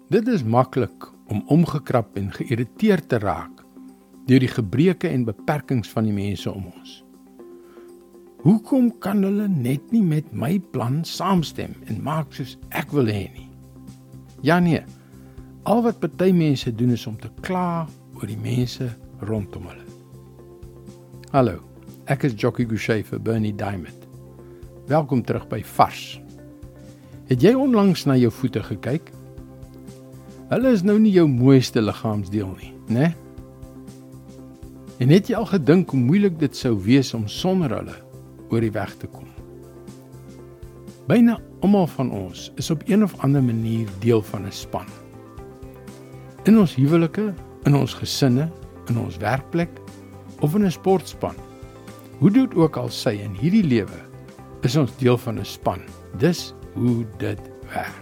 Dit is maklik om omgekrap en geïrriteerd te raak deur die gebreke en beperkings van die mense om ons. Hoekom kan hulle net nie met my plan saamstem en maak soos ek wil hê nie? Ja nee, al wat party mense doen is om te kla oor die mense rondom hulle. Hallo, ek is Jockey Gouchee vir Bernie Diamond. Welkom terug by Vars. Het jy onlangs na jou voete gekyk? Hulle is nou nie jou mooiste liggaamsdeel nie, né? En het jy al gedink hoe moeilik dit sou wees om sonder hulle oor die weg te kom? Byna almal van ons is op een of ander manier deel van 'n span. In ons huwelike, in ons gesinne, in ons werkplek of in 'n sportspan. Hoe dit ook al sy in hierdie lewe, is ons deel van 'n span. Dis hoe dit werk.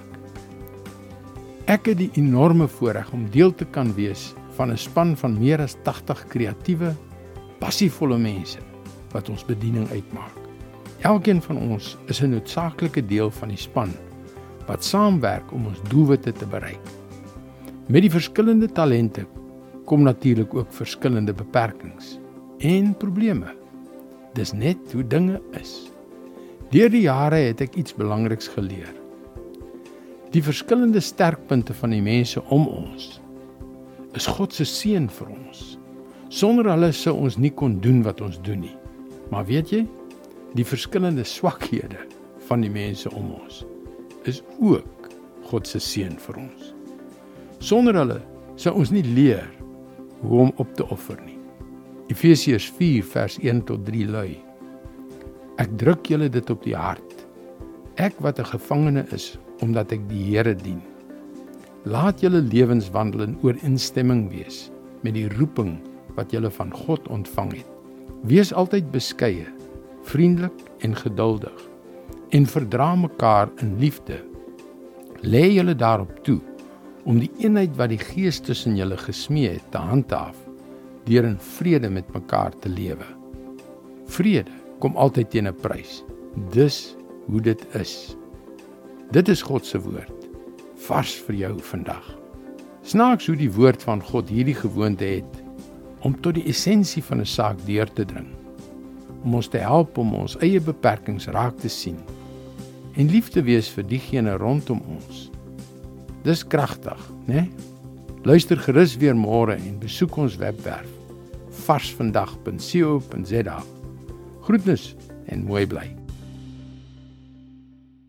Ek het die enorme voorreg om deel te kan wees van 'n span van meer as 80 kreatiewe, passievolle mense wat ons bediening uitmaak. Elkeen van ons is 'n noodsaaklike deel van die span wat saamwerk om ons doelwitte te bereik. Met die verskillende talente kom natuurlik ook verskillende beperkings en probleme. Dis net hoe dinge is. Deur die jare het ek iets belangriks geleer. Die verskillende sterkpunte van die mense om ons is God se seën vir ons. Sonder hulle sou ons nie kon doen wat ons doen nie. Maar weet jy, die verskillende swakhede van die mense om ons is ook God se seën vir ons. Sonder hulle sou ons nie leer hoe om op te offer nie. Efesiërs 4 vers 1 tot 3 lui: Ek druk julle dit op die hart, ek wat 'n gevangene is, omdat ek die Here dien. Laat julle lewenswandel in ooreenstemming wees met die roeping wat julle van God ontvang het. Wees altyd beskeie, vriendelik en geduldig, en verdra mekaar in liefde. Lê julle daarop toe om die eenheid wat die Gees tussen julle gesmee het te handhaaf, deur in vrede met mekaar te lewe. Vrede kom altyd teen 'n prys. Dis hoe dit is. Dit is God se woord, vars vir jou vandag. Snaaks hoe die woord van God hierdie gewoonte het om tot die essensie van 'n saak deur te dring, om ons te help om ons eie beperkings raak te sien en lief te wees vir diegene rondom ons. Dis kragtig, né? Luister gerus weer môre en besoek ons webwerf varsvandag.co.za. Groetnis en mooi bly.